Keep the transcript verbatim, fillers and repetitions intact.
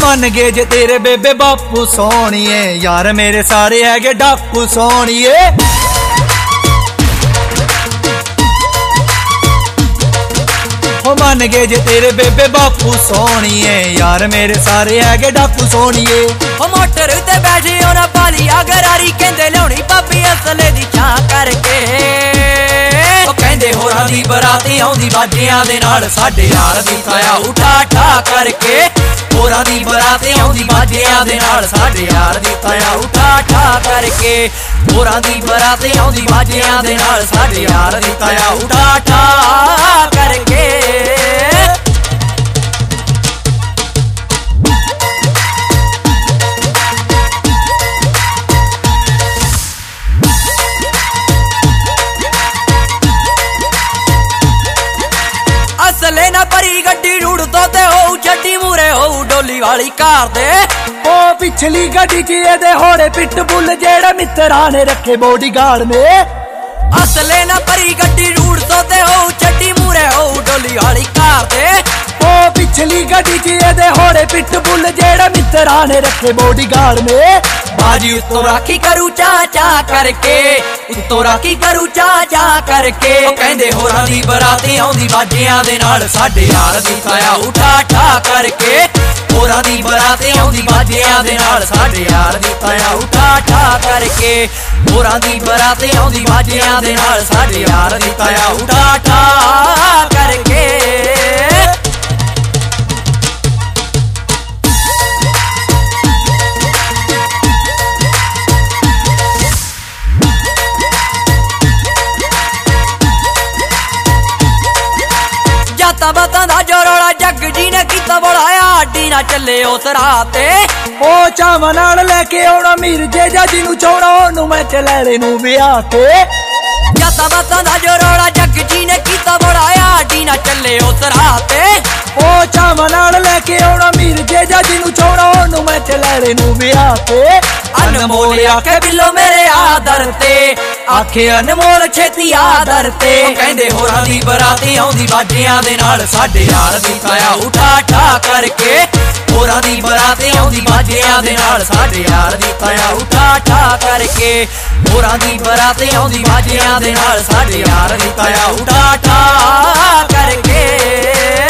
मन गए जे तेरे बेबे बापू सोनिए, यार मेरे सारे है डाकू सोनिए। हो मन गए जे तेरे बेबे बापू सोनिए, यार मेरे सारे है डाकू सोनिए। हो मोटर ते बैठे होना पाली गरारी, कहंदे लियाउणी भाभी असले दी छां करके। ओ कहंदे होरां दी बराती आउंदी बाजियां दे नाल, साडे यार दी ताया उठा ठा करके। होरां दी बराती आउंदी बाजियां दे नाल, साडे यार दी ताया उठा ठा करके। होरां दी बराती आउंदी बाजियां दे नाल, साडे यार दी ताया उठा ठा करके। असले ना भरी गड्डी रूड़ तो ते हो छड्डी मूरे हो डोली वाली कार दे। ओ पिछली गड्डी च एदे होड़े पिटबुल जेड़े मित्रा ने रखे बॉडीगार्ड में। असले ना भरी गड्डी रूड़ तो ते हो छड्डी मूरे हो डोली वाली कार दे। ओ पिछली गड्डी च एदे होड़े पिटबुल जेड़े मित्रा ने रखे बॉडीगार्ड में। बाजी उत्तों राखी करू चा चा करके, उत्तों राखी करू चा चा करके। ओ कहंदे होरां दी बराती आउंदी बाजियां दे नाल, साडे यार दी ताया उठा ठा करके। होरां दी बराती आउंदी बाजियां दे नाल, साडे यार दी ताया उठा ठा करके। होरां दी बराती आउंदी बाजियां दे नाल, साडे यार दी ताया उठा ठा करके। जाता बातां दा जो रौला जग जी ने कीता बड़ाया, आडी ना चले उस राह ते। ओ चावां नाल लेके आउणा मिर्जे जज नूं चाहुणा, ओनू मैं चलैले नूं विआह के। जाता बातां दा जो रौला जग जी ने कीता बड़ाया, आडी ना चले उस राह ते। ओ चावां नाल लेके आउणा मिर्जे जज नूं चाहुणा, ओनू मैं चलैले नूं विआह के। अनमोल आखे बिल्लो मेरे आदर ते, आखे अनमोल छेती आदर ते। कहंदे होरां दी बराती आउंदी बाजियां दे नाल, साडे यार दी ताया उठा ठा करके। होरां दी बराती आउंदी बाजियां दे नाल, साडे यार दी ताया उठा ठा करके। होरां दी बराती आउंदी बाजियां दे नाल, साडे यार दी ताया उठा ठा करके।